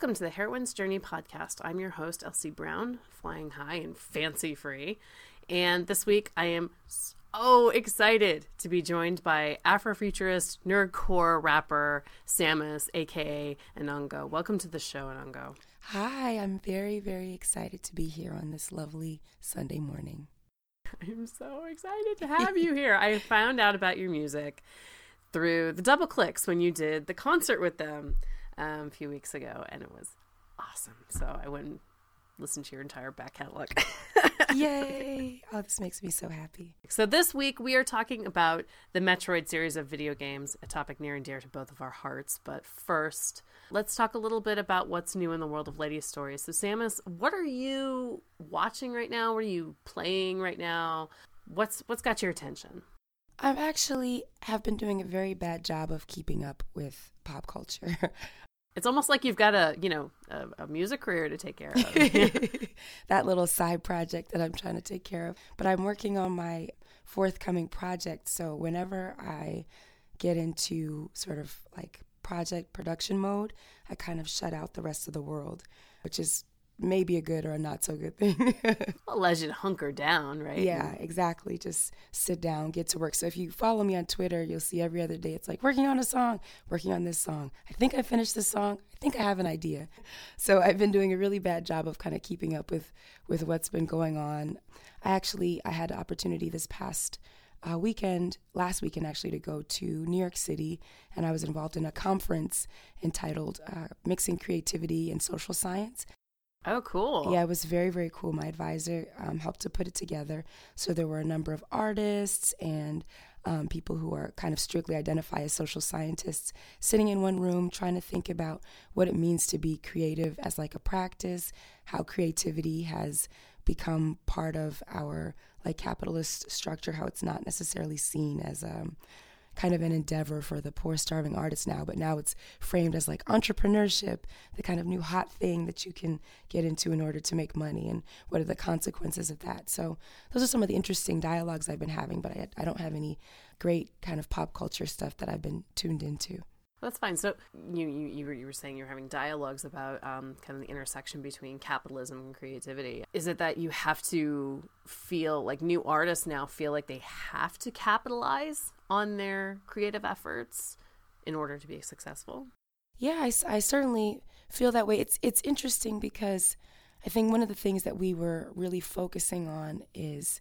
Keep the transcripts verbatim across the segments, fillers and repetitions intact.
Welcome to the Heroine's Journey podcast. I'm your host, Elsie Brown, flying high and fancy free. And this week I am so excited to be joined by Afrofuturist, nerdcore rapper Samus, aka Anongo. Welcome to the show, Anongo. Hi, I'm very, very excited to be here on this lovely Sunday morning. I'm so excited to have you here. I found out about your music through the Double Clicks when you did the concert with them um, a few weeks ago, and it was awesome. So I went and listened to your entire back catalog. Yay! Oh, this makes me so happy. So this week we are talking about the Metroid series of video games, a topic near and dear to both of our hearts. But first, let's talk a little bit about what's new in the world of Lady Stories. So Samus, what are you watching right now? What are you playing right now? What's what's got your attention? I actually have been doing a very bad job of keeping up with pop culture. It's almost like you've got a, you know, a, a music career to take care of. That little side project that I'm trying to take care of. But I'm working on my forthcoming project. So whenever I get into sort of like project production mode, I kind of shut out the rest of the world, which is maybe a good or a not so good thing. Allows you to hunker down, right? Yeah, exactly. Just sit down, get to work. So if you follow me on Twitter, you'll see every other day it's like working on a song, working on this song. I think I finished this song. I think I have an idea. So I've been doing a really bad job of kind of keeping up with, with what's been going on. I actually, I had the opportunity this past uh, weekend, last weekend actually, to go to New York City, and I was involved in a conference entitled uh, Mixing Creativity and Social Science. Oh, cool. Yeah, it was very, very cool. My advisor um, helped to put it together. So there were a number of artists and um, people who are kind of strictly identify as social scientists sitting in one room trying to think about what it means to be creative as like a practice, how creativity has become part of our like capitalist structure, how it's not necessarily seen as um, kind of an endeavor for the poor starving artist now, but now it's framed as like entrepreneurship, the kind of new hot thing that you can get into in order to make money, and what are the consequences of that. So those are some of the interesting dialogues I've been having, but I, I don't have any great kind of pop culture stuff that I've been tuned into. That's fine. So you you you were, you were saying you're having dialogues about um, kind of the intersection between capitalism and creativity. Is it that you have to feel like new artists now feel like they have to capitalize on their creative efforts in order to be successful? Yeah, I, I certainly feel that way. It's it's interesting because I think one of the things that we were really focusing on is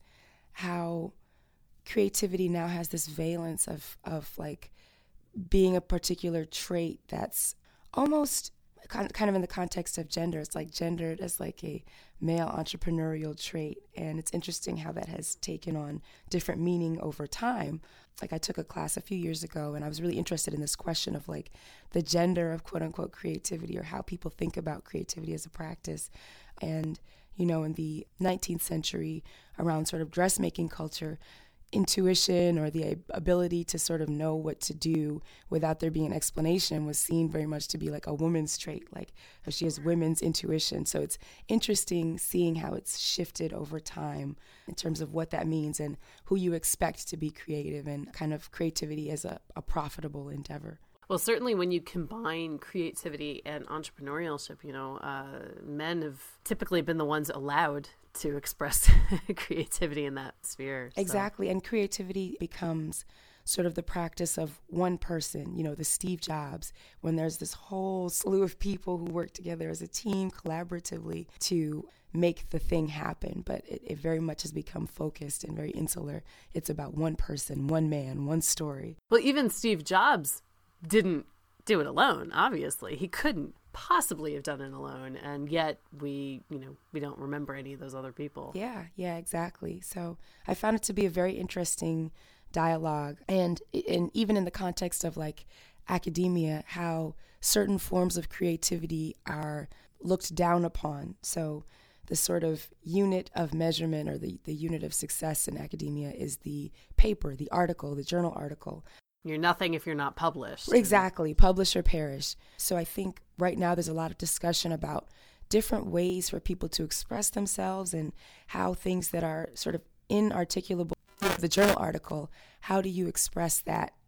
how creativity now has this valence of of like being a particular trait that's almost kind of in the context of gender. It's like gendered as like a male entrepreneurial trait. And it's interesting how that has taken on different meaning over time. Like I took a class a few years ago and I was really interested in this question of like the gender of quote unquote creativity, or how people think about creativity as a practice. And, you know, in the nineteenth century, around sort of dressmaking culture, intuition or the ability to sort of know what to do without there being an explanation was seen very much to be like a woman's trait, like she has women's intuition. So it's interesting seeing how it's shifted over time in terms of what that means and who you expect to be creative and kind of creativity as a, a profitable endeavor. Well, certainly when you combine creativity and entrepreneurship, you know, uh, men have typically been the ones allowed to express creativity in that sphere. So. Exactly. And creativity becomes sort of the practice of one person, you know, the Steve Jobs, when there's this whole slew of people who work together as a team collaboratively to make the thing happen. But it, it very much has become focused and very insular. It's about one person, one man, one story. Well, even Steve Jobs didn't do it alone, obviously. He couldn't possibly have done it alone, and yet we, you know, we don't remember any of those other people. Yeah, yeah, exactly. So I found it to be a very interesting dialogue, and and even in the context of like academia, how certain forms of creativity are looked down upon. So the sort of unit of measurement or the, the unit of success in academia is the paper, the article, the journal article. You're nothing if you're not published. Exactly. Publish or perish. So I think right now there's a lot of discussion about different ways for people to express themselves and how things that are sort of inarticulable, the journal article, how do you express that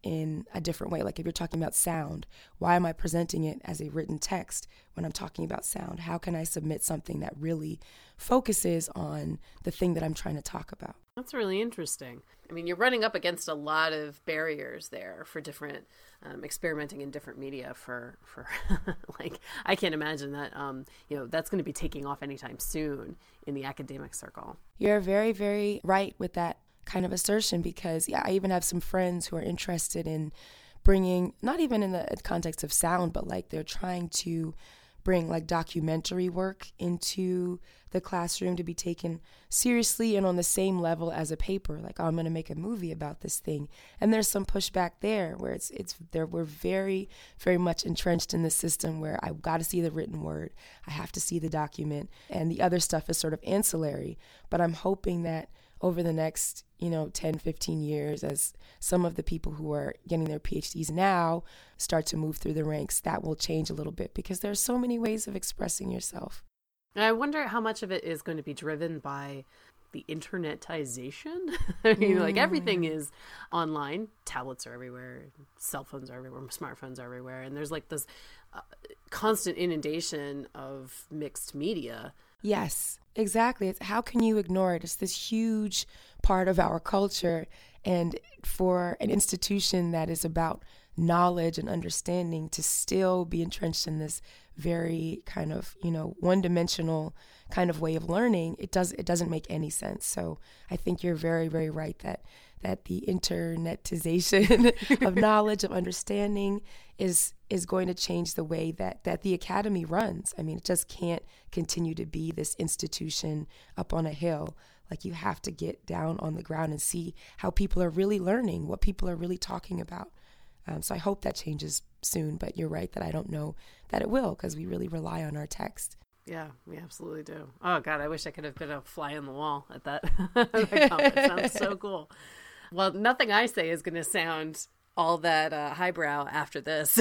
in a different way. Like if you're talking about sound, why am I presenting it as a written text when I'm talking about sound? How can I submit something that really focuses on the thing that I'm trying to talk about? That's really interesting. I mean, you're running up against a lot of barriers there for different um, experimenting in different media for, for like, I can't imagine that, um, you know, that's going to be taking off anytime soon in the academic circle. You're very, very right with that kind of assertion, because yeah, I even have some friends who are interested in bringing, not even in the context of sound, but like they're trying to bring like documentary work into the classroom to be taken seriously and on the same level as a paper. Like, oh, I'm going to make a movie about this thing. And there's some pushback there where it's, it's there. We're very, very much entrenched in the system where I've got to see the written word. I have to see the document, and the other stuff is sort of ancillary. But I'm hoping that over the next, you know, ten, fifteen years, as some of the people who are getting their PhDs now start to move through the ranks, that will change a little bit, because there's so many ways of expressing yourself. And I wonder how much of it is going to be driven by the internetization. I mean, mm. like everything is online. Tablets are everywhere. Cell phones are everywhere. Smartphones are everywhere. And there's like this uh, constant inundation of mixed media. Yes, exactly. It's, how can you ignore it? It's this huge part of our culture. And for an institution that is about knowledge and understanding to still be entrenched in this very kind of, you know, one-dimensional kind of way of learning, it does it doesn't make any sense. So I think you're very, very right that that the internetization of knowledge, of understanding is is going to change the way that, that the academy runs. I mean, it just can't continue to be this institution up on a hill. Like, you have to get down on the ground and see how people are really learning, what people are really talking about. Um, so I hope that changes soon, but you're right that I don't know that it will, because we really rely on our text. Yeah, we absolutely do. Oh, God, I wish I could have been a fly on the wall at that, that conference. It sounds so cool. Well, nothing I say is going to sound all that uh, highbrow after this.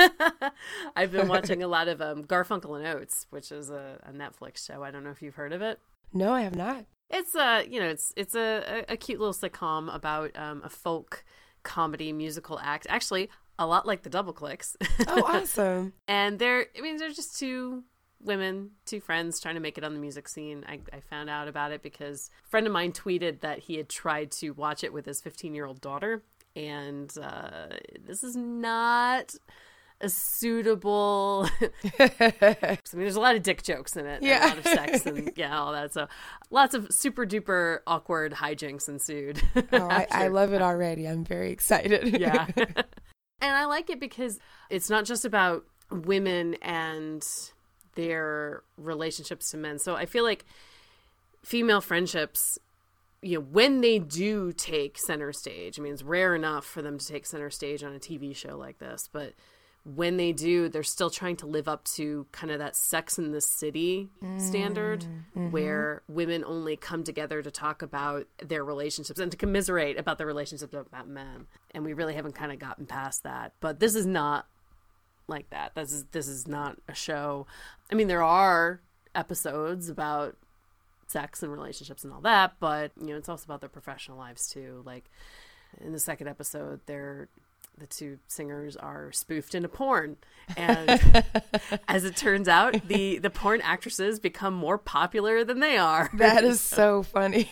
I've been watching a lot of um, Garfunkel and Oates, which is a, a Netflix show. I don't know if you've heard of it. No, I have not. It's a, you know, it's it's a, a cute little sitcom about um, a folk comedy musical act. Actually, a lot like the Double Clicks. Oh, awesome. And they're, I mean, they're just two women, two friends trying to make it on the music scene. I, I found out about it because a friend of mine tweeted that he had tried to watch it with his fifteen-year-old daughter. And uh, this is not a suitable... I mean, there's a lot of dick jokes in it. Yeah. And a lot of sex and yeah, all that. So lots of super duper awkward hijinks ensued. Oh, I, I love it already. I'm very excited. Yeah. And I like it because it's not just about women and their relationships to men. So I feel like female friendships, you know, when they do take center stage, I mean, it's rare enough for them to take center stage on a T V show like this, but when they do, they're still trying to live up to kind of that Sex in the City standard, mm-hmm. where women only come together to talk about their relationships and to commiserate about their relationships about men. And we really haven't kind of gotten past that. But this is not like that. This is this is not a show. I mean, there are episodes about sex and relationships and all that, but you know, it's also about their professional lives too. Like in the second episode, they're the two singers are spoofed into porn. And as it turns out, the, the porn actresses become more popular than they are. That is so funny.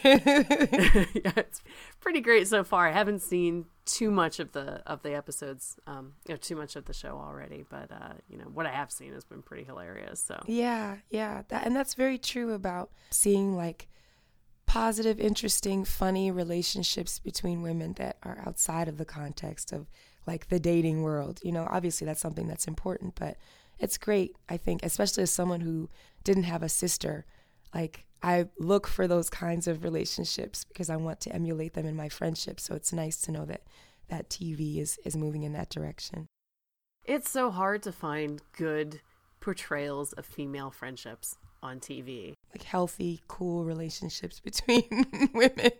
Yeah, it's pretty great so far. I haven't seen too much of the of the episodes, um, you know, too much of the show already. But, uh, you know, what I have seen has been pretty hilarious. So yeah, yeah. That, and that's very true about seeing, like, positive, interesting, funny relationships between women that are outside of the context of, like, the dating world. You know, obviously that's something that's important, but it's great, I think, especially as someone who didn't have a sister. Like, I look for those kinds of relationships because I want to emulate them in my friendships. So it's nice to know that that T V is, is moving in that direction. It's so hard to find good portrayals of female friendships on T V. Like healthy, cool relationships between women.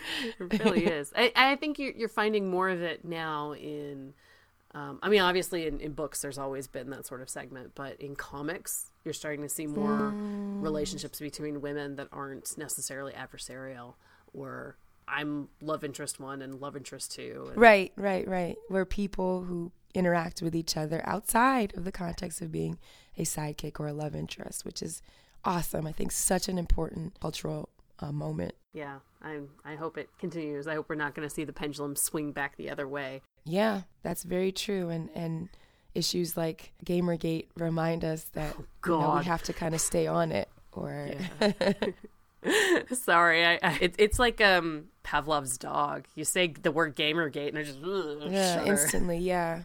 It really is. I, I think you're, you're finding more of it now in, um, I mean, obviously in, in books there's always been that sort of segment, but in comics you're starting to see more mm. relationships between women that aren't necessarily adversarial or I'm love interest one and love interest two. And... Right, right, right. We're people who interact with each other outside of the context of being a sidekick or a love interest, which is awesome. I think such an important cultural uh, moment. Yeah, I I hope it continues. I hope we're not going to see the pendulum swing back the other way. Yeah, that's very true. And and issues like Gamergate remind us that oh, you know, we have to kind of stay on it. Or yeah. Sorry, I, I it, it's like um Pavlov's dog. You say the word Gamergate and I just ugh, yeah, shudder. instantly, yeah.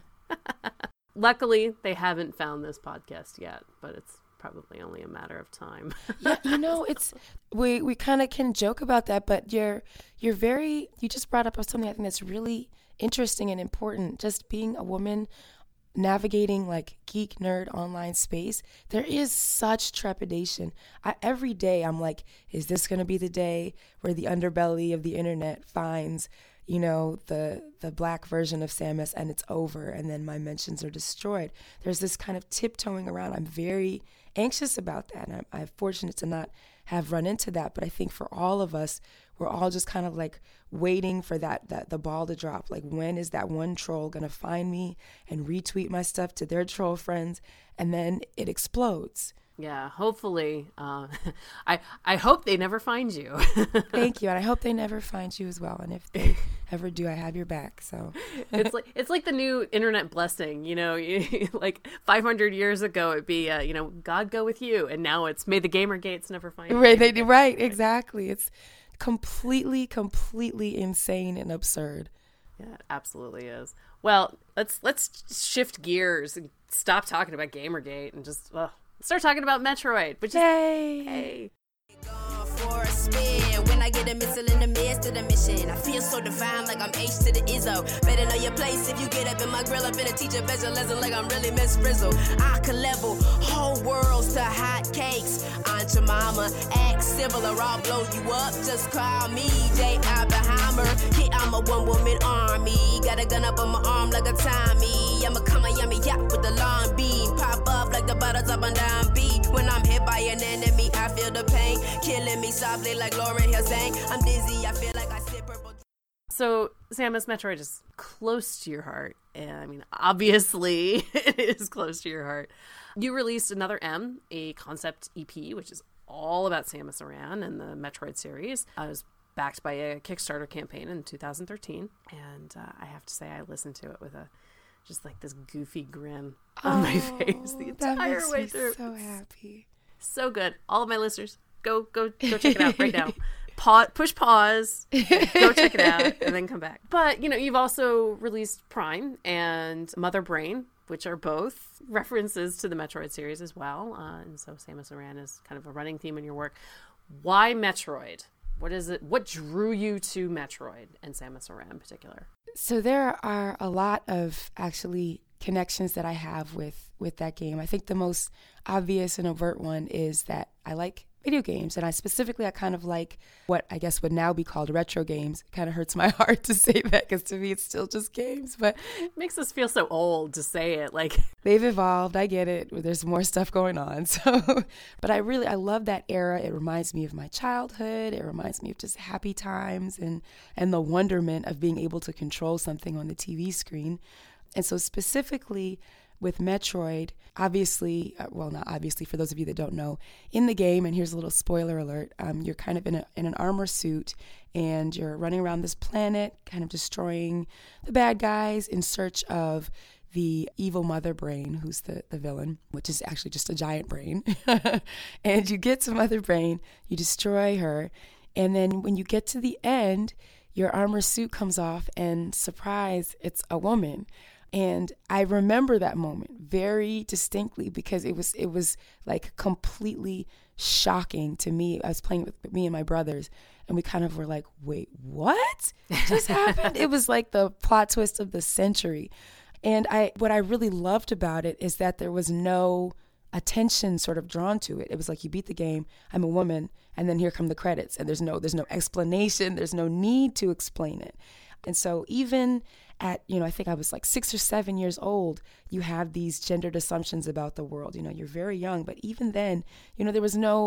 Luckily, they haven't found this podcast yet, but it's probably only a matter of time. Yeah, you know, it's we we kind of can joke about that, but you're you're very you just brought up something I think that's really interesting and important. Just being a woman navigating like geek nerd online space, there is such trepidation. I, every day I'm like, is this going to be the day where the underbelly of the internet finds, you know, the the black version of Samus and it's over and then my mentions are destroyed? There's this kind of tiptoeing around. I'm very anxious about that, and I'm, I'm fortunate to not have run into that. But I think for all of us, we're all just kind of like waiting for that, that the ball to drop. Like, when is that one troll going to find me and retweet my stuff to their troll friends? And then it explodes. Yeah, hopefully. Uh, I I hope they never find you. Thank you, and I hope they never find you as well. And if they ever do, I have your back. So it's like it's like the new internet blessing. You know, like five hundred years ago, it'd be uh, you know, God go with you, and now it's may the Gamergates never find you. Right, they do. Right, exactly. It's completely, completely insane and absurd. Yeah, it absolutely is. Well, let's let's shift gears and stop talking about Gamergate and just. Uh, Start talking about Metroid, which is hey. hey. For a spin. When I get a missile in the midst of the mission, I feel so divine, like I'm H to the Izzo. Better know your place if you get up in my grill. I've been a teacher, bet your lesson like I'm really Miss Frizzle. I can level whole worlds to hot cakes. Aunt your mama, act civil or I'll blow you up. Just call me J. Oppenheimer. Yeah, I'm a one-woman army. Got a gun up on my arm like a Tommy. I'm a come a yummy yacht with the long beam. Pop up like the bottles up and down beat. When I'm hit by an enemy, I feel the pain. Killing me softly like Lauryn Hill sang. I'm dizzy, I feel like I sip purple. So, Samus, Metroid is close to your heart. And I mean, obviously, it is close to your heart. You released another M, a concept E P, which is all about Samus Aran and the Metroid series. I was backed by a Kickstarter campaign in two thousand thirteen. And uh, I have to say, I listened to it with a just like this goofy grin on oh, my face the entire way through. So happy. So good. All of my listeners, go go go check it out right now. Pause, push pause, go check it out, and then come back. But, you know, you've also released Prime and Mother Brain, which are both references to the Metroid series as well. Uh, and so Samus Aran is kind of a running theme in your work. Why Metroid? What is it? What drew you to Metroid and Samus Aran in particular? So there are a lot of actually connections that I have with, with that game. I think the most obvious and overt one is that I like video games, and I specifically, I kind of like what I guess would now be called retro games. It kind of hurts my heart to say that because to me it's still just games, but it makes us feel so old to say it. Like, they've evolved. I get it. There's more stuff going on. So, but I really, I love that era. It reminds me of my childhood. It reminds me of just happy times and, and the wonderment of being able to control something on the T V screen. And so specifically with Metroid, obviously, uh, well, not obviously, for those of you that don't know, in the game, and here's a little spoiler alert, um, you're kind of in, a, in an armor suit, and you're running around this planet, kind of destroying the bad guys in search of the evil Mother Brain, who's the, the villain, which is actually just a giant brain. And you get to Mother Brain, you destroy her, and then when you get to the end, your armor suit comes off, and surprise, it's a woman. And I remember that moment very distinctly because it was it was like completely shocking to me. I was playing with me and my brothers, and we kind of were like, wait, what just happened? It was like the plot twist of the century. And I what I really loved about it is that there was no attention sort of drawn to it. It was like, you beat the game, I'm a woman, and then here come the credits. And there's no there's no explanation. There's no need to explain it. And so even at, you know, I think I was like six or seven years old, you have these gendered assumptions about the world. You know, you're very young, but even then, you know, there was no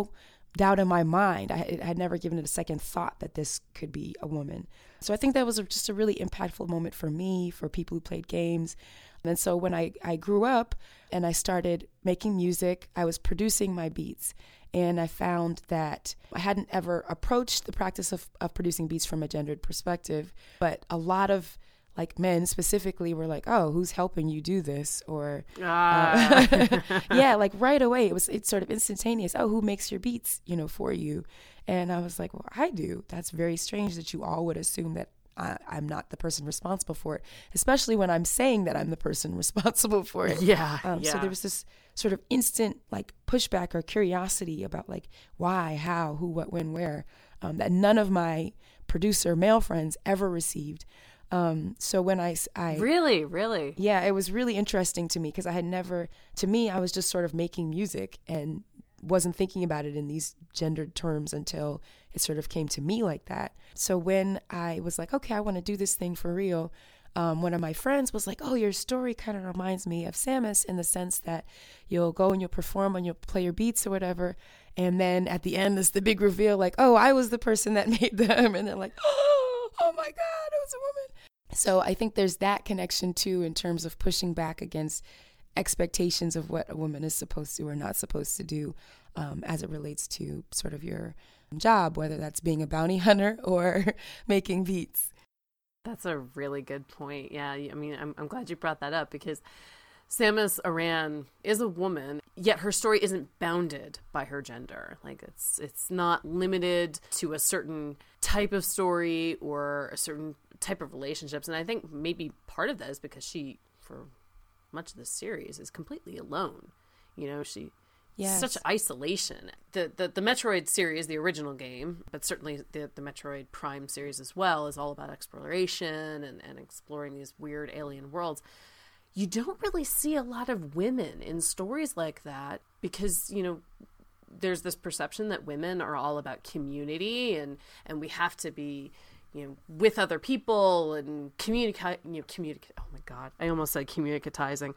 doubt in my mind. I, I had never given it a second thought that this could be a woman. So I think that was a, just a really impactful moment for me, for people who played games. And so when I, I grew up and I started making music, I was producing my beats. And I found that I hadn't ever approached the practice of, of producing beats from a gendered perspective, but a lot of like men specifically were like, oh, who's helping you do this? Or, ah. uh, yeah, like right away, it was, it's sort of instantaneous. Oh, who makes your beats, you know, for you? And I was like, well, I do. That's very strange that you all would assume that I, I'm not the person responsible for it, especially when I'm saying that I'm the person responsible for it. Yeah, um, yeah. So there was this sort of instant like pushback or curiosity about like why, how, who, what, when, where, um, that none of my producer male friends ever received. Um, so when I, I really, really, yeah, it was really interesting to me because I had never, to me, I was just sort of making music and wasn't thinking about it in these gendered terms until it sort of came to me like that. So when I was like, okay, I want to do this thing for real, um, one of my friends was like, oh, your story kind of reminds me of Samus in the sense that you'll go and you'll perform and you'll play your beats or whatever. And then at the end, there's the big reveal like, oh, I was the person that made them. And they're like, oh, oh my God, it was a woman. So I think there's that connection too in terms of pushing back against expectations of what a woman is supposed to or not supposed to do um, as it relates to sort of your job, whether that's being a bounty hunter or making beats. That's a really good point. Yeah, I mean, I'm, I'm glad you brought that up because Samus Aran is a woman, yet her story isn't bounded by her gender. Like it's it's not limited to a certain type of story or a certain type of relationships. And I think maybe part of that is because she, for much of the series, is completely alone. You know, she yes. such isolation. The, the the Metroid series, the original game, but certainly the, the Metroid Prime series as well, is all about exploration and, and exploring these weird alien worlds. You don't really see a lot of women in stories like that because, you know, there's this perception that women are all about community and, and we have to be, you know, with other people and communicate, you know, communicate. Oh my God. I almost said communicatizing.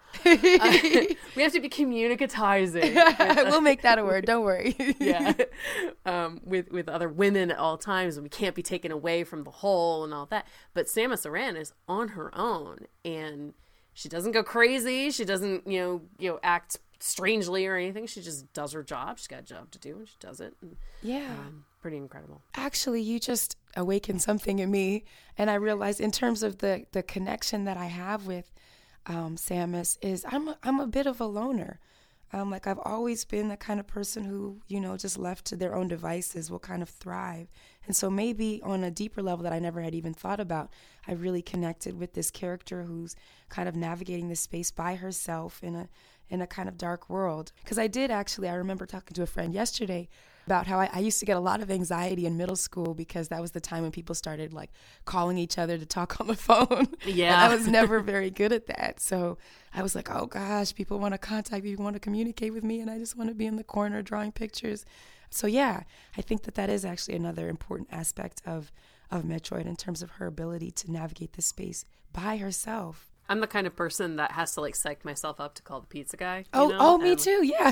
uh, we have to be communicatizing. We'll make that a word. Don't worry. yeah. Um, with, with other women at all times, and we can't be taken away from the whole and all that. But Samus Aran is on her own and she doesn't go crazy. She doesn't, you know, you know, act strangely or anything. She just does her job. She's got a job to do and she does it. And, yeah. Um, pretty incredible. Actually, you just awakened something in me. And I realized in terms of the, the connection that I have with um, Samus is I'm a, I'm a bit of a loner. Um, like I've always been the kind of person who, you know, just left to their own devices will kind of thrive. And so maybe on a deeper level that I never had even thought about, I really connected with this character who's kind of navigating this space by herself in a in a kind of dark world. Because I did actually, I remember talking to a friend yesterday about how I, I used to get a lot of anxiety in middle school because that was the time when people started like calling each other to talk on the phone. Yeah. And I was never very good at that. So I was like, oh gosh, people want to contact me, want to communicate with me, and I just want to be in the corner drawing pictures. So yeah, I think that that is actually another important aspect of, of Metroid in terms of her ability to navigate this space by herself. I'm the kind of person that has to like psych myself up to call the pizza guy. Oh, know? oh, me and too. Yeah.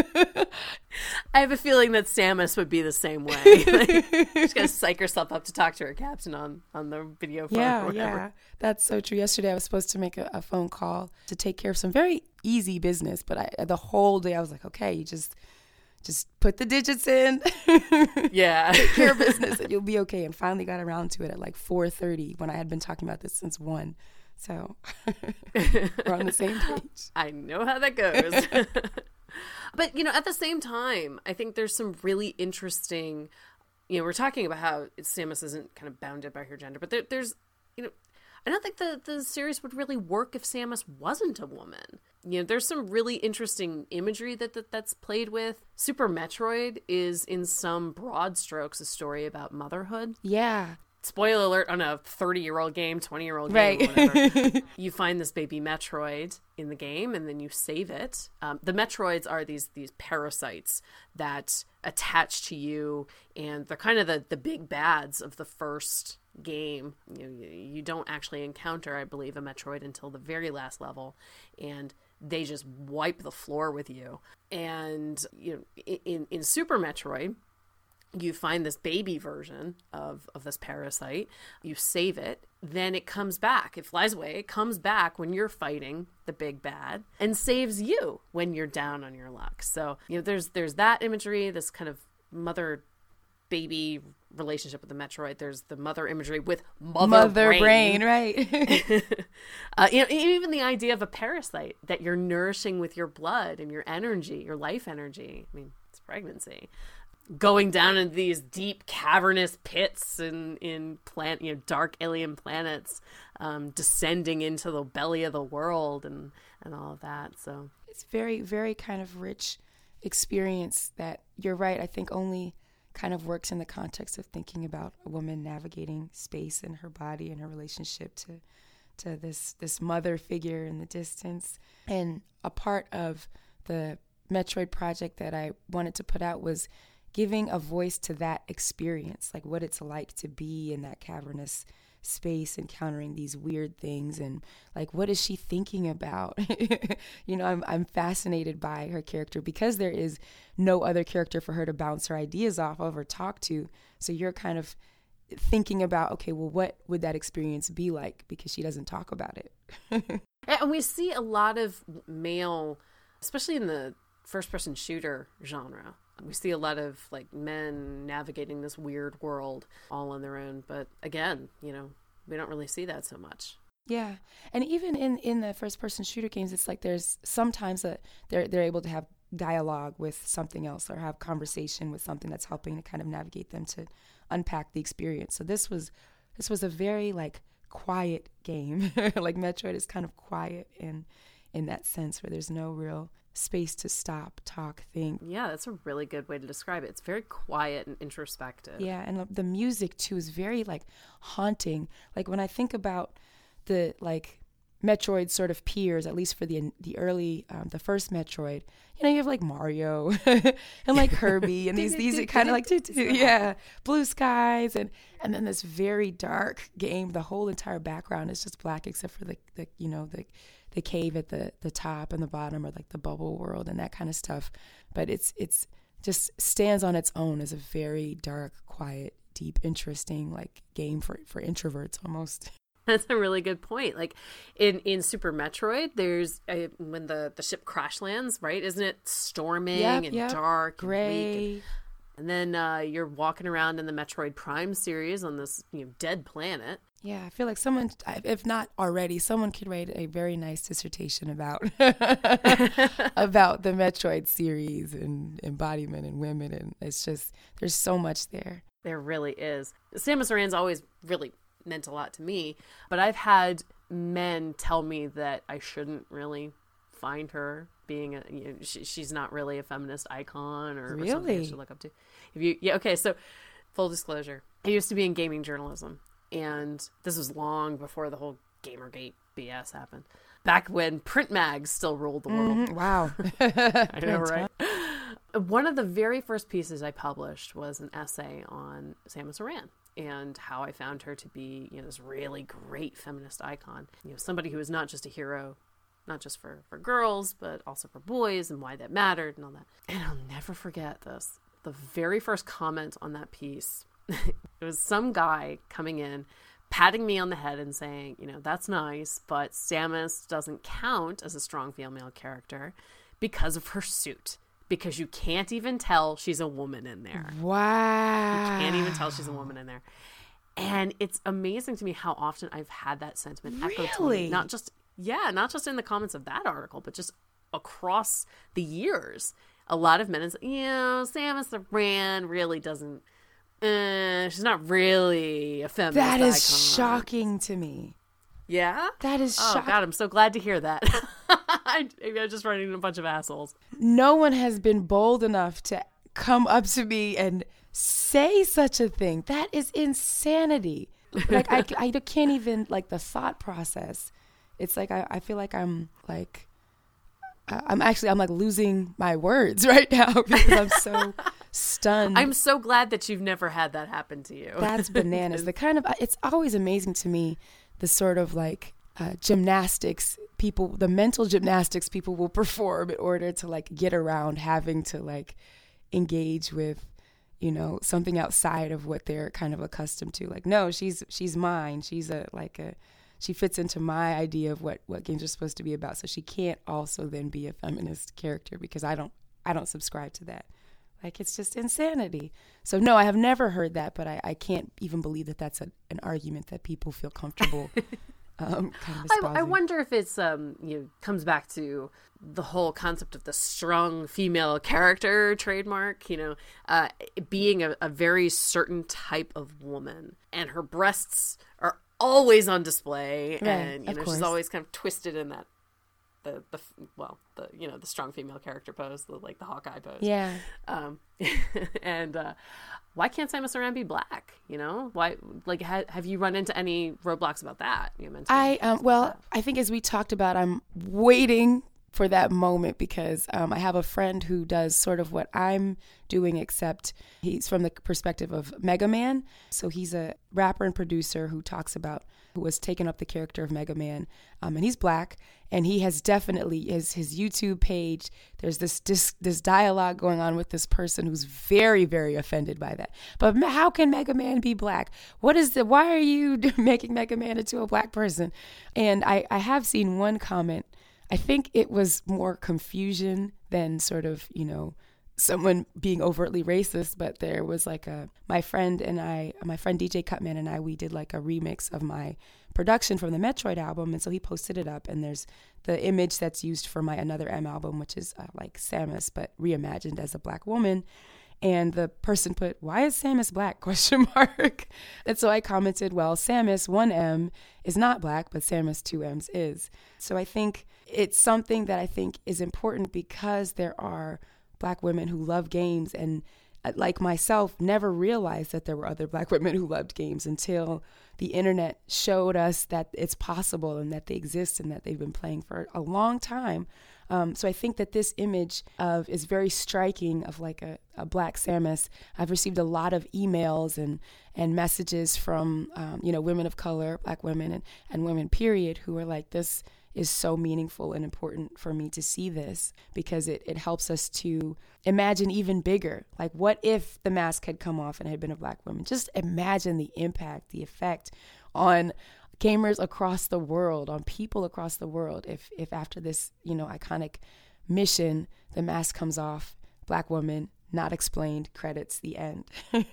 I have a feeling that Samus would be the same way. Like, she's got to psych herself up to talk to her captain on, on the video phone. Yeah, or whatever. yeah. That's so true. Yesterday I was supposed to make a, a phone call to take care of some very easy business, but I, the whole day I was like, okay, you just just put the digits in. Yeah. Take care of business and you'll be okay. And finally got around to it at like four thirty when I had been talking about this since one. So we're on the same page. I know how that goes. But, you know, at the same time, I think there's some really interesting, you know, we're talking about how Samus isn't kind of bounded by her gender, but there, there's, you know, I don't think the, the series would really work if Samus wasn't a woman. You know, there's some really interesting imagery that, that that's played with. Super Metroid is, in some broad strokes, a story about motherhood. Yeah. Spoiler alert on a thirty-year-old game, twenty-year-old game, right. whatever. You find this baby Metroid in the game, and then you save it. Um, the Metroids are these these parasites that attach to you, and they're kind of the, the big bads of the first game. You know, you, you don't actually encounter, I believe, a Metroid until the very last level, and they just wipe the floor with you. And you know, in in Super Metroid, you find this baby version of, of this parasite, you save it, then it comes back. It flies away. It comes back when you're fighting the big bad and saves you when you're down on your luck. So, you know, there's there's that imagery, this kind of mother-baby relationship with the Metroid. There's the mother imagery with mother, mother brain. brain, right? uh, you know, even the idea of a parasite that you're nourishing with your blood and your energy, your life energy. I mean, it's pregnancy. Going down into these deep cavernous pits in in plant, you know, dark alien planets, um, descending into the belly of the world, and and all of that. So it's very, very kind of rich experience that, you're right, I think only kind of works in the context of thinking about a woman navigating space and her body and her relationship to to this this mother figure in the distance. And a part of the Metroid project that I wanted to put out was giving a voice to that experience, like what it's like to be in that cavernous space, encountering these weird things, and like, what is she thinking about? You know, I'm I'm fascinated by her character because there is no other character for her to bounce her ideas off of or talk to. So you're kind of thinking about, okay, well, what would that experience be like? Because she doesn't talk about it. And we see a lot of male, especially in the first-person shooter genre. We see a lot of like men navigating this weird world all on their own. But again, you know, we don't really see that so much. Yeah. And even in, in the first person shooter games, it's like there's sometimes that they're they're able to have dialogue with something else or have conversation with something that's helping to kind of navigate them to unpack the experience. So this was this was a very like quiet game. Like Metroid is kind of quiet in in that sense, where there's no real space to stop, talk, think. Yeah, that's a really good way to describe it. It's very quiet and introspective. Yeah, and the music too is very like haunting. Like when I think about the like Metroid sort of peers, at least for the the early, um, the first Metroid, you know, you have like Mario and like Kirby and these these kind of like yeah, blue skies, and and then this very dark game. The whole entire background is just black except for the, the you know the the cave at the the top and the bottom, or like the bubble world and that kind of stuff. But it's it's just stands on its own as a very dark, quiet, deep, interesting like game for for introverts almost. That's a really good point. Like in, in Super Metroid, there's a, when the, the ship crash lands, right? Isn't it storming yep, and yep. dark, gray? And, and then uh, you're walking around in the Metroid Prime series on this you know dead planet. Yeah, I feel like someone, if not already, someone could write a very nice dissertation about about the Metroid series and embodiment and women, and it's just there's so much there. There really is. Samus Aran's always really meant a lot to me, but I've had men tell me that I shouldn't really find her being a you know, she, she's not really a feminist icon or, really? or something I should look up to. If you yeah okay so full disclosure, I used to be in gaming journalism, and this was long before the whole Gamergate B S happened, back when print mags still ruled the world. Mm-hmm. Wow. I know, right? One of the very first pieces I published was an essay on Samus Aran and how I found her to be, you know, this really great feminist icon. You know, somebody who was not just a hero, not just for, for girls, but also for boys, and why that mattered and all that. And I'll never forget this. The very first comment on that piece, it was some guy coming in, patting me on the head and saying, you know, that's nice, but Samus doesn't count as a strong female character because of her suit. Because you can't even tell she's a woman in there. Wow. You can't even tell she's a woman in there. And it's amazing to me how often I've had that sentiment echoed to me. Not just, yeah, not just in the comments of that article, but just across the years. A lot of men say, you know, Samus Aran really doesn't, uh, she's not really a feminist That is icon. Shocking to me. Yeah? That is Oh, shocking. God, I'm so glad to hear that. I, maybe I'm just running a bunch of assholes. No one has been bold enough to come up to me and say such a thing. That is insanity. Like, I, I can't even, like, the thought process. It's like, I, I feel like I'm, like, I'm actually, I'm, like, losing my words right now because I'm so stunned. I'm so glad that you've never had that happen to you. That's bananas. The kind of, it's always amazing to me, the sort of, like, uh, gymnastics people, the mental gymnastics people will perform in order to like get around having to like engage with you know, something outside of what they're kind of accustomed to. Like, no, she's she's mine. She's a like a she fits into my idea of what, what games are supposed to be about. So she can't also then be a feminist character because I don't I don't subscribe to that. Like, it's just insanity. So no, I have never heard that, but I, I can't even believe that that's a, an argument that people feel comfortable um, kind of espousing. I, I wonder if it's um you know, comes back to the whole concept of the strong female character trademark, you know, uh, being a, a very certain type of woman, and her breasts are always on display, right, and you know course. she's always kind of twisted in that the the well the you know the strong female character pose, the, like the Hawkeye pose. Yeah. Um, and uh, why can't Samus Aran be black? You know, why? Like, ha- have you run into any roadblocks about that? You mentioned. I um, well, I think as we talked about, I'm waiting for that moment because um, I have a friend who does sort of what I'm doing, except he's from the perspective of Mega Man. So he's a rapper and producer who talks about, who has taken up the character of Mega Man, um, and he's black, and he has definitely, his, his YouTube page, there's this, this this dialogue going on with this person who's very, very offended by that. But how can Mega Man be black? What is the, why are you making Mega Man into a black person? And I, I have seen one comment. I think it was more confusion than sort of, you know, someone being overtly racist, but there was like a, my friend and I, my friend D J Cutman and I, we did like a remix of my production from the Metroid album. And so he posted it up, and there's the image that's used for my Another M album, which is uh, like Samus, but reimagined as a black woman. And the person put, why is Samus black, question mark. And so I commented, well, Samus one M is not black, but Samus two M's is. So I think it's something that I think is important because there are black women who love games, and like myself, never realized that there were other black women who loved games until the internet showed us that it's possible and that they exist and that they've been playing for a long time. Um, so I think that this image of is very striking of like a, a black Samus. I've received a lot of emails and, and messages from, um, you know, women of color, black women and, and women, period, who are like, this is so meaningful and important for me to see this because it, it helps us to imagine even bigger. Like, what if the mask had come off and had been a black woman? Just imagine the impact, the effect on gamers across the world, on people across the world. If if after this, you know, iconic mission, the mask comes off, black woman, not explained, credits, the end.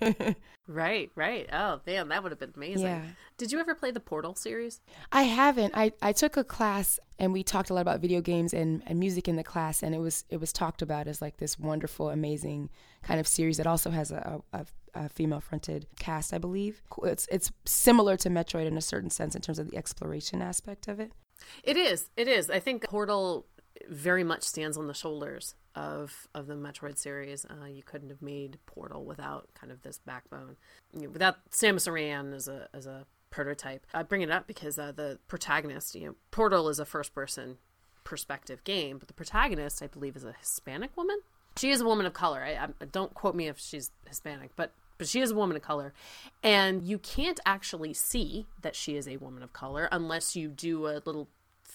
Right, right. Oh, damn, that would have been amazing. Yeah. Did you ever play the Portal series? I haven't. I, I took a class and we talked a lot about video games and, and music in the class, and it was it was talked about as like this wonderful, amazing kind of series that also has a, a, a female-fronted cast, I believe. It's it's similar to Metroid in a certain sense in terms of the exploration aspect of it. It is. It is. I think Portal very much stands on the shoulders of of the Metroid series. Uh, you couldn't have made Portal without kind of this backbone, you know, without Samus Aran as a as a prototype. I bring it up because uh, the protagonist, you know, Portal is a first person perspective game, but the protagonist, I believe, is a Hispanic woman. She is a woman of color. I, I don't quote me if she's Hispanic, but but she is a woman of color, and you can't actually see that she is a woman of color unless you do a little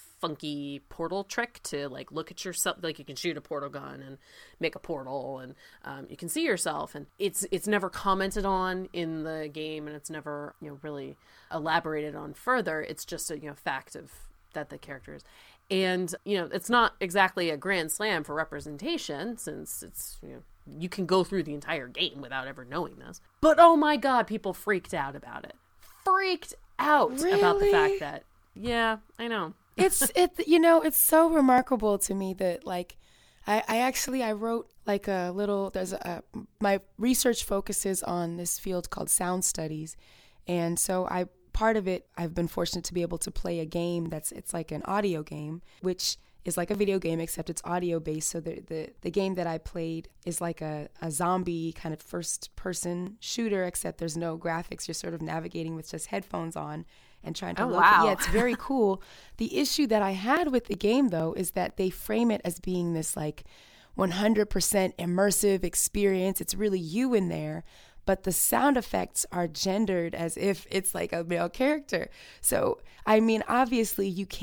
funky portal trick to like look at yourself, like you can shoot a portal gun and make a portal, and um, you can see yourself, and it's it's never commented on in the game, and it's never, you know, really elaborated on further. It's just a, you know, fact of that the character is. And, you know, it's not exactly a grand slam for representation, since it's, you know, you can go through the entire game without ever knowing this. But oh my God, people freaked out about it. Freaked out Really? about the fact that, yeah, I know. It's, it, you know, it's so remarkable to me that, like, I, I actually, I wrote like a little, there's a, my research focuses on this field called sound studies. And so I, part of it, I've been fortunate to be able to play a game that's, it's like an audio game, which is like a video game, except it's audio based. So the the, the game that I played is like a, a zombie kind of first person shooter, except there's no graphics. You're sort of navigating with just headphones on and trying to oh, look. wow. Yeah, it's very cool. The issue that I had with the game, though, is that they frame it as being this like one hundred percent immersive experience. It's really you in there. But the sound effects are gendered as if it's like a male character. So, I mean, obviously you can't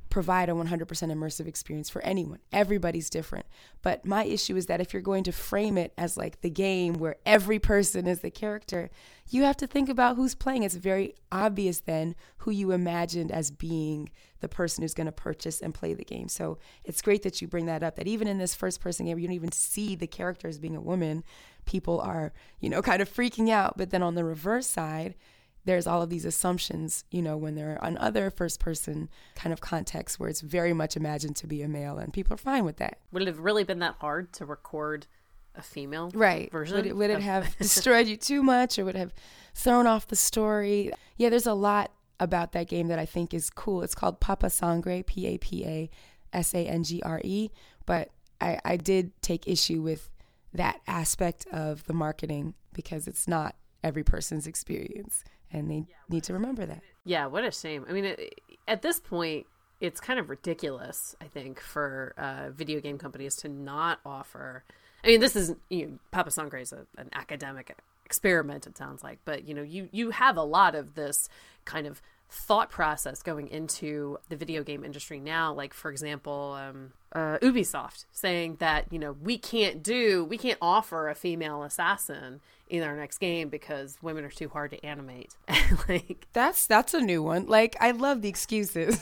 provide a one hundred percent immersive experience for anyone. Everybody's different. But my issue is that if you're going to frame it as like the game where every person is the character, you have to think about who's playing. It's very obvious then who you imagined as being the person who's going to purchase and play the game. So it's great that you bring that up, that even in this first person game, you don't even see the character as being a woman. People are, you know, kind of freaking out. But then on the reverse side, there's all of these assumptions, you know, when they're on other first person kind of contexts where it's very much imagined to be a male, and people are fine with that. Would it have really been that hard to record a female right. version? Would it, would it have destroyed you too much, or would it have thrown off the story? Yeah, there's a lot about that game that I think is cool. It's called Papa Sangre, P A P A S A N G R E, but I, I did take issue with that aspect of the marketing because it's not every person's experience. And they need to remember that. Yeah, what a shame. I mean, it, at this point, it's kind of ridiculous, I think, for uh, video game companies to not offer. I mean, this is, you know, Papa Sangre is a, an academic experiment, it sounds like. But, you know, you, you have a lot of this kind of thought process going into the video game industry now. Like, for example, um, uh, Ubisoft saying that, you know, we can't do, we can't offer a female assassin in our next game because women are too hard to animate. Like, that's that's a new one. Like, I love the excuses.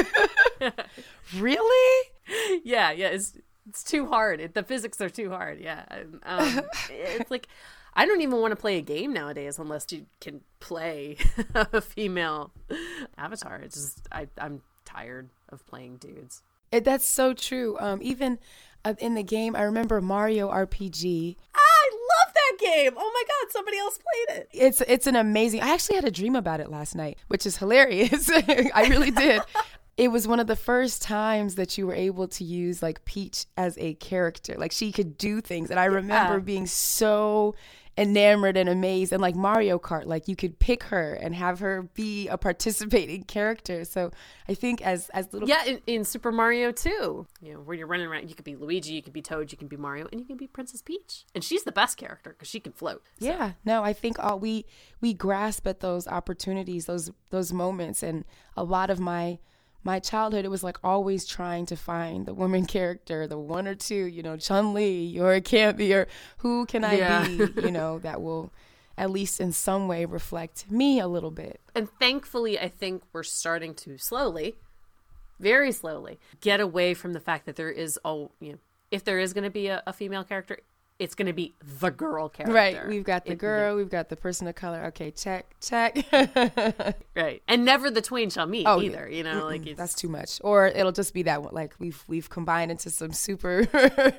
Really? Yeah, yeah. It's it's too hard. It, the physics are too hard. Yeah. Um, it's like, I don't even want to play a game nowadays unless you can play a female avatar. It's just, I, I'm tired of playing dudes. It, that's so true. Um, even uh, in the game, I remember Mario R P G. I love that game. Oh my God, somebody else played it. It's it's an amazing, I actually had a dream about it last night, which is hilarious. I really did. It was one of the first times that you were able to use like Peach as a character. Like, she could do things. And I remember Yeah. being so enamored and amazed. And like Mario Kart, like you could pick her and have her be a participating character. So I think as as little Yeah, in, in Super Mario two, you know, where you're running around, you could be Luigi, you could be Toad, you can be Mario, and you can be Princess Peach. And she's the best character because she can float. So. Yeah, no, I think all we we grasp at those opportunities, those those moments, and a lot of my my childhood, it was like always trying to find the woman character, the one or two, you know, Chun-Li or Cammy, or who can I Yeah. be, you know, that will at least in some way reflect me a little bit. And thankfully, I think we're starting to slowly, very slowly, get away from the fact that there is, oh, you know, if there is going to be a, a female character, it's going to be the girl character. Right, we've got the It- girl, we've got the person of color. Okay, check, check. Right. And never the twain shall meet Oh, either, you know, like it's, That's too much. Or it'll just be that one, like we've we've combined into some super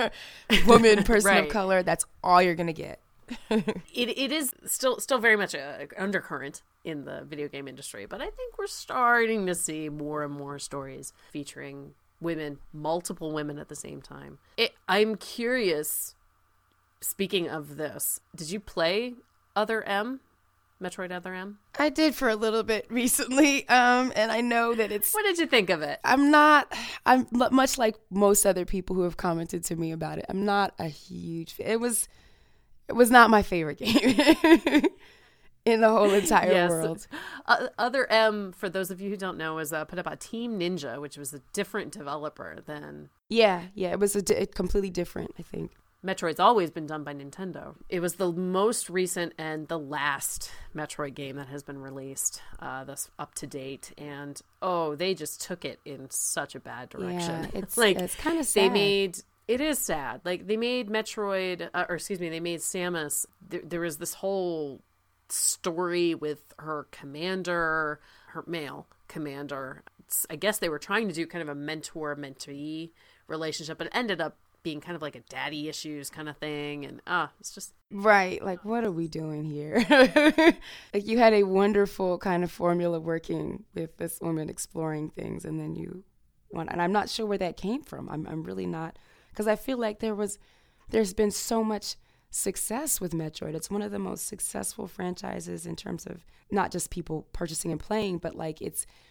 woman person Right. of color. That's all you're gonna get. it, it is still still very much a undercurrent in the video game industry, but I think we're starting to see more and more stories featuring women, multiple women at the same time. It, I'm curious, speaking of this, did you play Other M? Metroid Other M? I did for a little bit recently, um, and I know that it's. What did you think of it? I'm not. I'm l- much like most other people who have commented to me about it. I'm not a huge. It was. It was not my favorite game in the whole entire Yes. world. Uh, Other M, for those of you who don't know, is uh, put up by Team Ninja, which was a different developer than Yeah, yeah. It was a di- completely different, I think. Metroid's always been done by Nintendo. It was the most recent and the last Metroid game that has been released, uh, that's up to date. And, oh, they just took it in such a bad direction. Yeah, it's like, it's kind of they sad. made... It is sad. Like, they made Metroid, uh, or excuse me, they made Samus. There, there was this whole story with her commander, her male commander. It's, I guess they were trying to do kind of a mentor-mentee relationship, but it ended up being kind of like a daddy issues kind of thing. And, ah, uh, it's just... Right. Like, what are we doing here? Like, you had a wonderful kind of formula working with this woman exploring things, and then you want, and I'm not sure where that came from. I'm, I'm really not, because I feel like there was, there's been so much success with Metroid. It's one of the most successful franchises in terms of not just people purchasing and playing, but like it's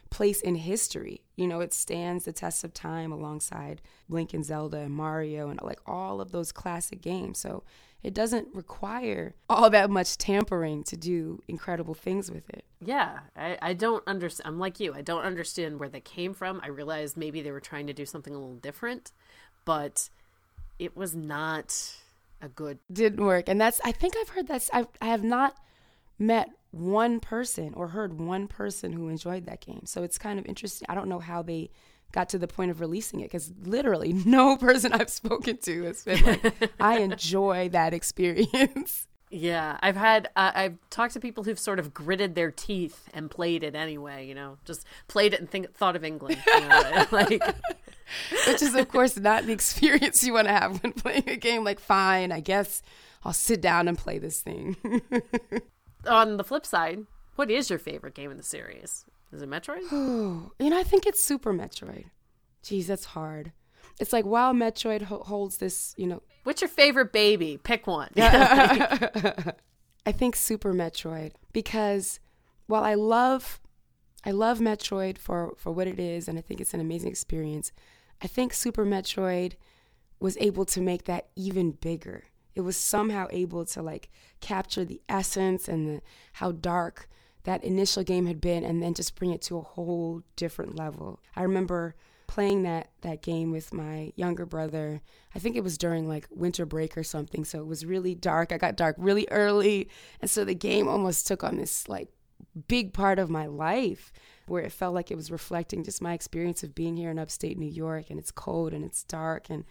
place in history. You know, it stands the test of time alongside Link and Zelda and Mario and like all of those classic games. So it doesn't require all that much tampering to do incredible things with it. Yeah, I, I don't understand. I'm like you. I don't understand where they came from. I realized maybe they were trying to do something a little different, but it was not a good... Didn't work. And that's, I think I've heard that's, I've, I have not met one person or heard one person who enjoyed that game. So it's kind of interesting. I don't know how they got to the point of releasing it, because literally no person I've spoken to has been like, I enjoy that experience. Yeah, I've had, uh, I've talked to people who've sort of gritted their teeth and played it anyway, you know, just played it and think, thought of England, you know, like... Which is, of course, not the experience you want to have when playing a game. Like, fine, I guess I'll sit down and play this thing. On the flip side, what is your favorite game in the series? Is it Metroid? Oh, you know, I think it's Super Metroid. Jeez, that's hard. It's like, while Metroid ho- holds this, you know... What's your favorite baby? Pick one. I think Super Metroid, because while I love... I love Metroid for, for what it is, and I think it's an amazing experience. I think Super Metroid was able to make that even bigger. It was somehow able to like capture the essence and the, how dark that initial game had been, and then just bring it to a whole different level. I remember playing that, that game with my younger brother. I think it was during like winter break or something, so it was really dark. I got dark really early, and so the game almost took on this like big part of my life, where it felt like it was reflecting just my experience of being here in upstate New York, and it's cold and it's dark, and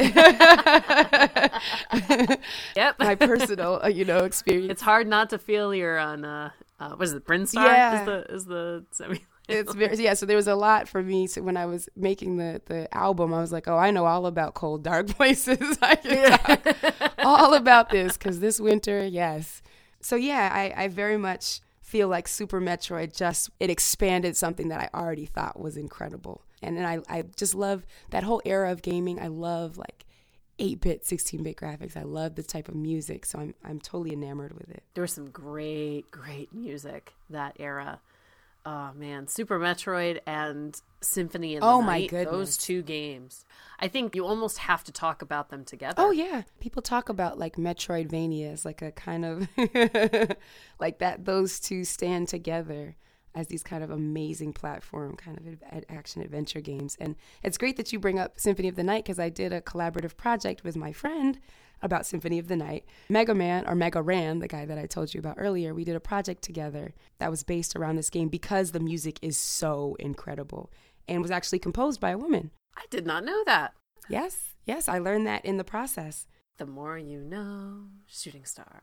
yep, my personal, uh, you know, experience. It's hard not to feel you're on, uh, uh what is it, Brinstar? Yeah. Is the, is the semi- It's very, yeah, so there was a lot for me. So when I was making the, the album, I was like, oh, I know all about cold, dark places. I can talk all about this, because this winter, yes. So yeah, I, I very much feel like Super Metroid just, it expanded something that I already thought was incredible. And then I, I just love that whole era of gaming. I love like eight-bit, sixteen-bit graphics. I love this type of music, so I'm I'm totally enamored with it. There was some great, great music that era. Oh man, Super Metroid and Symphony of the oh, Night. My goodness. Those two games. I think you almost have to talk about them together. Oh yeah. People talk about like Metroidvania as like a kind of like that, those two stand together as these kind of amazing platform kind of action adventure games. And it's great that you bring up Symphony of the Night, because I did a collaborative project with my friend about Symphony of the Night. Mega Man, or Mega Ran, the guy that I told you about earlier, we did a project together that was based around this game, because the music is so incredible and was actually composed by a woman. I did not know that. Yes, yes, I learned that in the process. The more you know, Shooting Star.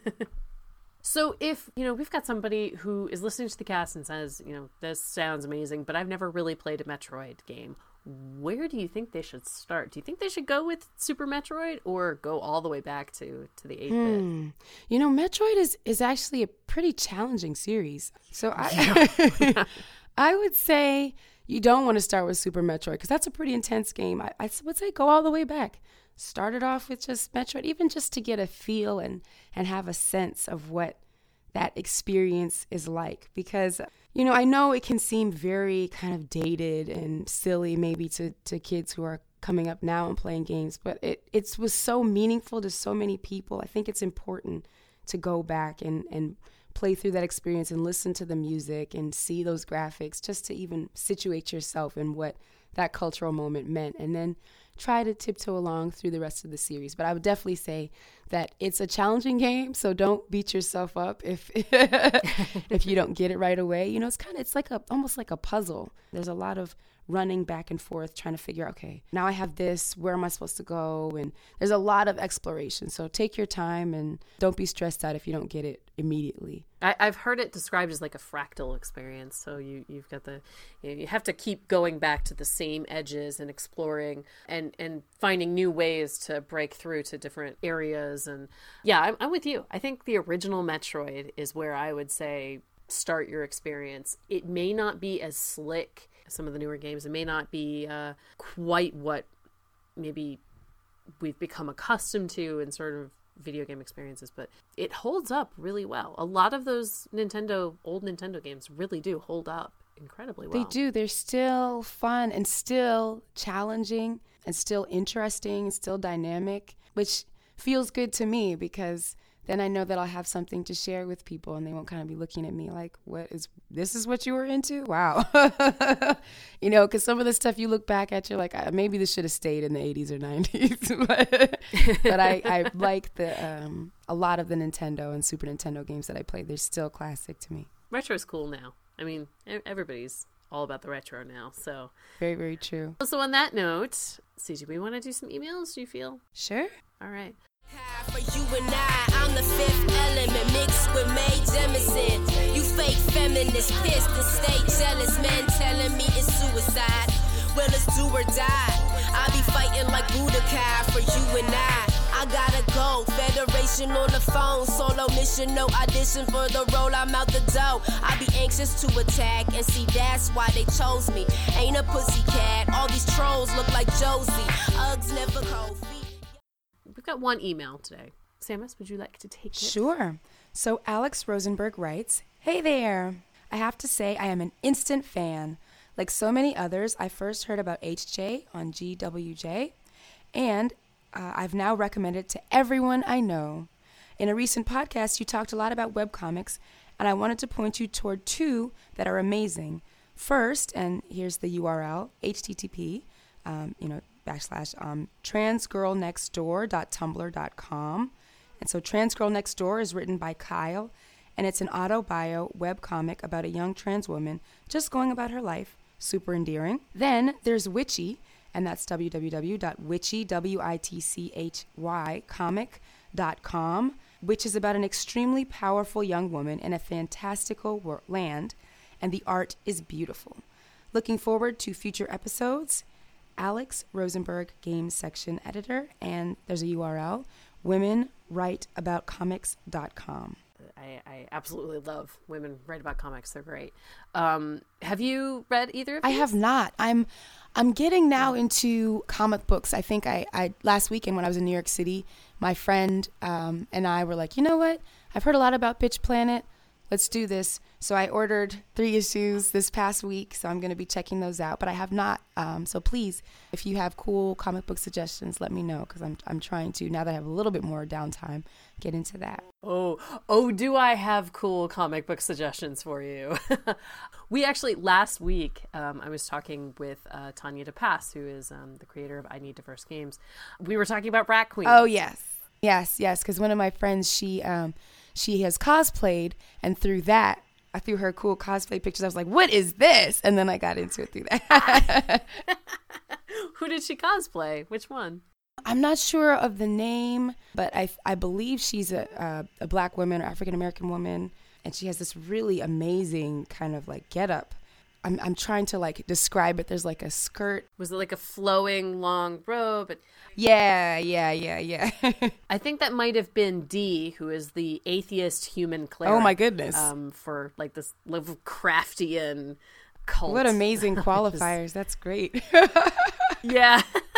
So if, you know, we've got somebody who is listening to the cast and says, you know, this sounds amazing, but I've never really played a Metroid game, where do you think they should start? Do you think they should go with Super Metroid, or go all the way back to, to the eight-bit? Hmm. You know, Metroid is, is actually a pretty challenging series. So I, Yeah. I would say you don't want to start with Super Metroid, because that's a pretty intense game. I, I would say go all the way back. Start it off with just Metroid, even just to get a feel and, and have a sense of what that experience is like. Because, you know, I know it can seem very kind of dated and silly maybe to, to kids who are coming up now and playing games, but it, it was so meaningful to so many people. I think it's important to go back and, and play through that experience and listen to the music and see those graphics, just to even situate yourself in what that cultural moment meant, and then try to tiptoe along through the rest of the series. But I would definitely say that it's a challenging game, so don't beat yourself up if if you don't get it right away. You know, it's kind of, it's like a, almost like a puzzle. There's a lot of running back and forth, trying to figure out, okay, now I have this, where am I supposed to go? And there's a lot of exploration. So take your time and don't be stressed out if you don't get it immediately. I, I've heard it described as like a fractal experience. So you, you've got the, you know, you have to keep going back to the same edges and exploring and, and finding new ways to break through to different areas. And yeah, I'm, I'm with you. I think the original Metroid is where I would say start your experience. It may not be as slick as some of the newer games. It may not be uh, quite what maybe we've become accustomed to in sort of video game experiences, but it holds up really well. A lot of those Nintendo, old Nintendo games really do hold up. incredibly well. They do. They're still fun and still challenging and still interesting and still dynamic, which feels good to me because then I know that I'll have something to share with people and they won't kind of be looking at me like, what is, this is what you were into? Wow. You know, because some of the stuff you look back at, you're like, maybe this should have stayed in the eighties or nineties. but but I, I like the um, a lot of the Nintendo and Super Nintendo games that I played. They're still classic to me. Retro's cool now. I mean, everybody's all about the retro now, so. Very, very true. So on that note, C J, we want to do some emails, do you feel? Sure. All right. For you and I, I'm the fifth element mixed with Mae Jemison. You fake feminists, pissed and stay jealous. Men telling me it's suicide. Well, it's do or die. I be fighting like Budokai for you and I. I gotta go. Federation on the phone. Solo mission, no audition for the role. I'm out the door. I be anxious to attack. And see, that's why they chose me. Ain't a pussycat. All these trolls look like Josie. Uggs never cold feet. We've got one email today. Samus, would you like to take it? Sure. So Alex Rosenberg writes, "Hey there. I have to say I am an instant fan. Like so many others, I first heard about H J on G W J, and uh, I've now recommended it to everyone I know. In a recent podcast, you talked a lot about webcomics, and I wanted to point you toward two that are amazing. First, and here's the U R L, H T T P, um, you know, backslash um, transgirlnextdoor dot tumblr dot com. And so Transgirl Next Door is written by Kyle, and it's an auto-bio webcomic about a young trans woman just going about her life. Super endearing. Then there's Witchy, and that's w w w dot witchy, W I T C H Y, comic dot com, which is about an extremely powerful young woman in a fantastical wor- land, and the art is beautiful. Looking forward to future episodes. Alex Rosenberg, Games Section Editor, and there's a U R L, women write about comics dot com. I, I absolutely love Women Write About Comics. They're great. Um, have you read either of these? I have not. I'm I'm getting now into comic books. I think I, I last weekend when I was in New York City, my friend um, and I were like, you know what? I've heard a lot about Pitch Planet. Let's do this. So I ordered three issues this past week, so I'm going to be checking those out. But I have not. Um, so please, if you have cool comic book suggestions, let me know, because I'm I'm trying to, now that I have a little bit more downtime, get into that. Oh, oh, do I have cool comic book suggestions for you? We actually, last week, um, I was talking with uh, Tanya DePass, who is um, the creator of I Need Diverse Games. We were talking about Rat Queen. Oh, yes. Yes, yes, because one of my friends, she um, she has cosplayed, and through that, I threw her cool cosplay pictures. I was like, what is this? And then I got into it through that. Who did she cosplay? Which one? I'm not sure of the name, but I I believe she's a a, a black woman or African American woman, and she has this really amazing kind of like getup. I'm I'm trying to like describe it. There's like a skirt. Was it like a flowing long robe? But yeah, yeah, yeah, yeah. I think that might have been Dee, who is the atheist human cleric. Oh my goodness! Um, for like this Lovecraftian cult. What amazing qualifiers! That's great. Yeah.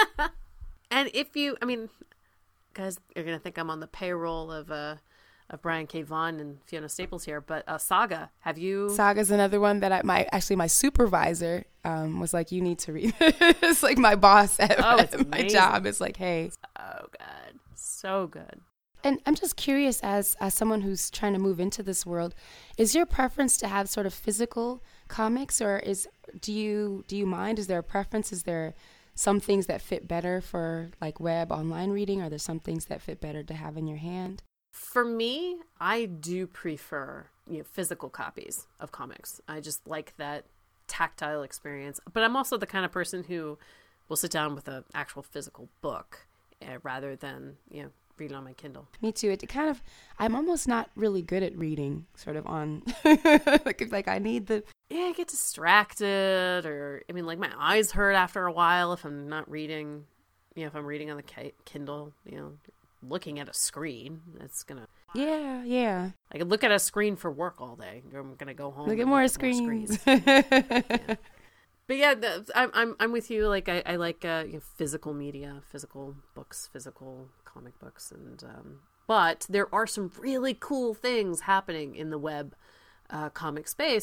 And if you, I mean, guys, you're gonna think I'm on the payroll of uh of Brian K. Vaughan and Fiona Staples here, but uh, Saga, have you? Saga's another one that I my actually my supervisor um was like, you need to read. It's like my boss at, oh, it's at my amazing. job is like, hey. Oh, good, so good. And I'm just curious, as as someone who's trying to move into this world, is your preference to have sort of physical comics, or is do you do you mind? Is there a preference? Is there some things that fit better for like web online reading? Are there some things that fit better to have in your hand? For me, I do prefer, you know, physical copies of comics. I just like that tactile experience. But I'm also the kind of person who will sit down with an actual physical book uh, rather than, you know, read it on my Kindle. Me too. It kind of, I'm almost not really good at reading sort of on, like, it's like I need the... Yeah, I get distracted, or, I mean, like, my eyes hurt after a while if I'm not reading, you know, if I'm reading on the K- Kindle, you know, looking at a screen, it's gonna... Yeah, yeah. I could look at a screen for work all day. I'm gonna go home. Look at more look screens. More screens. Yeah. But yeah, the, I'm I'm I'm with you. Like I, I like uh, you know, physical media, physical books, physical comic books, and um, but there are some really cool things happening in the web uh, comic space.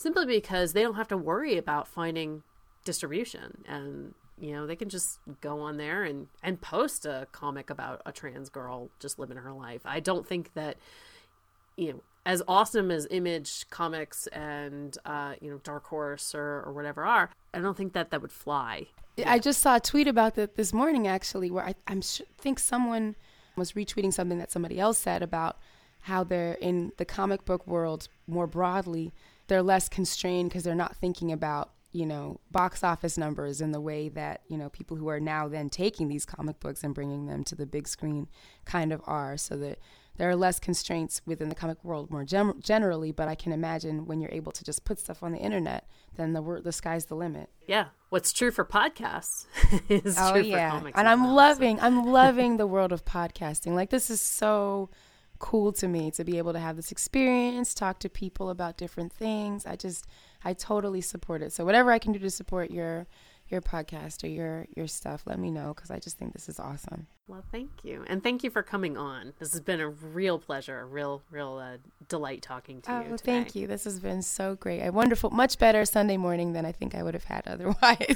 simply because they don't have to worry about finding distribution. And, you know, they can just go on there and, and post a comic about a trans girl just living her life. I don't think that, you know, as awesome as Image Comics and, uh, you know, Dark Horse or, or whatever are, I don't think that that would fly. I just saw a tweet about that this morning, actually, where I I'm sh- think someone was retweeting something that somebody else said about how they're in the comic book world more broadly, they're less constrained because they're not thinking about, you know, box office numbers in the way that, you know, people who are now then taking these comic books and bringing them to the big screen kind of are. So that there are less constraints within the comic world more gem- generally, but I can imagine when you're able to just put stuff on the internet, then the wor- the sky's the limit. Yeah. What's true for podcasts is oh, true yeah. for comics. And I'm well, loving, so. I'm loving the world of podcasting. Like, this is so cool to me to be able to have this experience, talk to people about different things. I just, I totally support it. So whatever I can do to support your your podcast or your your stuff, let me know, because I just think this is awesome. Well, thank you. And thank you for coming on. This has been a real pleasure, a real, real uh, delight talking to oh, you today. Thank you. This has been so great. A wonderful, much better Sunday morning than I think I would have had otherwise.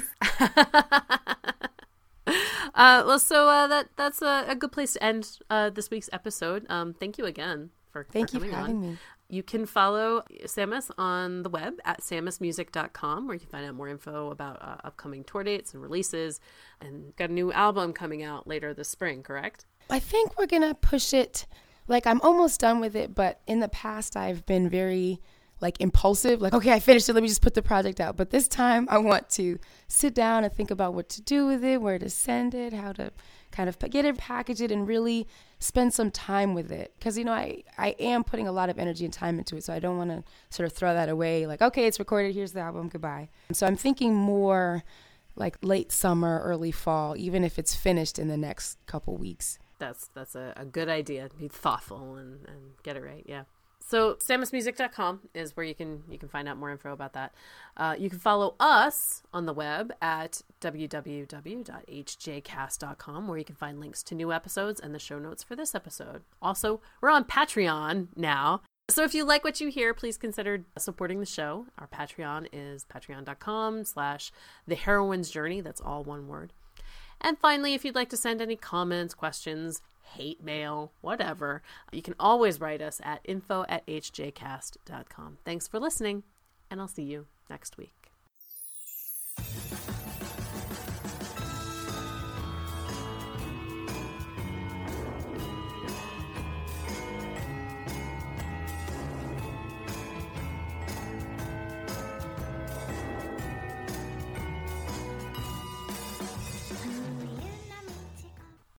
uh, well, so uh, that that's a, a good place to end uh, this week's episode. Um, thank you again for, thank for you coming for having on. me. You can follow Samus on the web at samus music dot com, where you can find out more info about uh, upcoming tour dates and releases. And got a new album coming out later this spring, correct? I think we're going to push it. Like, I'm almost done with it, but in the past I've been very, like, impulsive. Like, okay, I finished it, let me just put the project out. But this time I want to sit down and think about what to do with it, where to send it, how to kind of get it, package it, and really spend some time with it. Because, you know, I, I am putting a lot of energy and time into it, so I don't want to sort of throw that away. Like, okay, it's recorded, here's the album, goodbye. So I'm thinking more like late summer, early fall, even if it's finished in the next couple weeks. That's that's a, a good idea. Be thoughtful and, and get it right, yeah. So samus music dot com is where you can you can find out more info about that. Uh, you can follow us on the web at w w w dot h j cast dot com, where you can find links to new episodes and the show notes for this episode. Also, we're on Patreon now. So if you like what you hear, please consider supporting the show. Our Patreon is patreon dot com slash the heroine's journey. That's all one word. And finally, if you'd like to send any comments, questions, hate mail, whatever, you can always write us at info at h j cast dot com. Thanks for listening, and I'll see you next week.